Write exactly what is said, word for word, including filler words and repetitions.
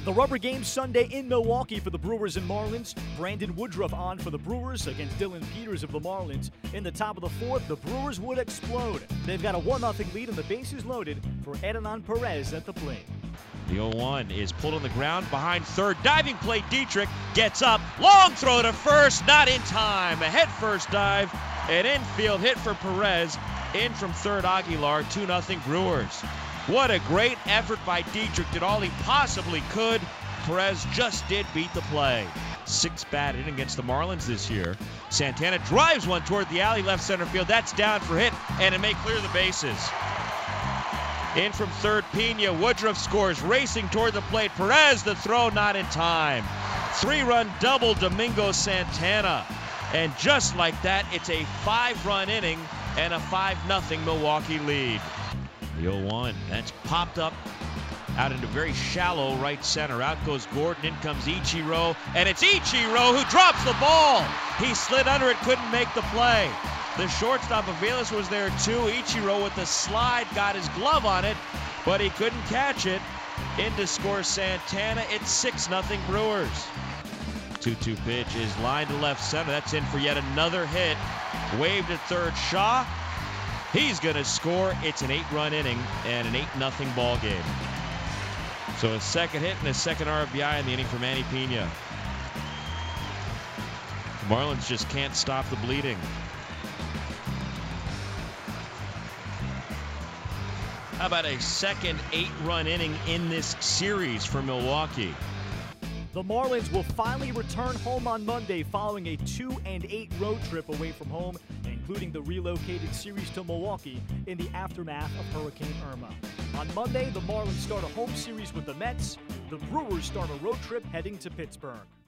The rubber game Sunday in Milwaukee for the Brewers and Marlins. Brandon Woodruff on for the Brewers against Dylan Peters of the Marlins. In the top of the fourth, the Brewers would explode. They've got a one nothing lead and the bases loaded for Hernan Perez at the plate. The oh one is pulled on the ground behind third. Diving play, Dietrich gets up. Long throw to first, not in time. A head first dive. An infield hit for Perez. In from third, Aguilar. two nothing Brewers. What a great effort by Dietrich. Did all he possibly could. Perez just did beat the play. Six batted against the Marlins this year. Santana drives one toward the alley, left center field. That's down for hit, and it may clear the bases. In from third, Pena. Woodruff scores, racing toward the plate. Perez, the throw, not in time. Three-run double, Domingo Santana. And just like that, it's a five-run inning and a five nothing Milwaukee lead. The oh one, that's popped up out into very shallow right center. Out goes Gordon, in comes Ichiro, and it's Ichiro who drops the ball. He slid under it, couldn't make the play. The shortstop, Aviles, was there too. Ichiro with the slide, got his glove on it, but he couldn't catch it. In to score Santana, it's six nothing Brewers. two two pitch is lined to left center. That's in for yet another hit. Waved at third, Shaw. He's going to score. It's an eight-run inning and an eight nothing ball game. So a second hit and a second R B I in the inning for Manny Pena. The Marlins just can't stop the bleeding. How about a second eight-run inning in this series for Milwaukee? The Marlins will finally return home on Monday following a two and eight road trip away from home, including the relocated series to Milwaukee in the aftermath of Hurricane Irma. On Monday, the Marlins start a home series with the Mets. The Brewers start a road trip heading to Pittsburgh.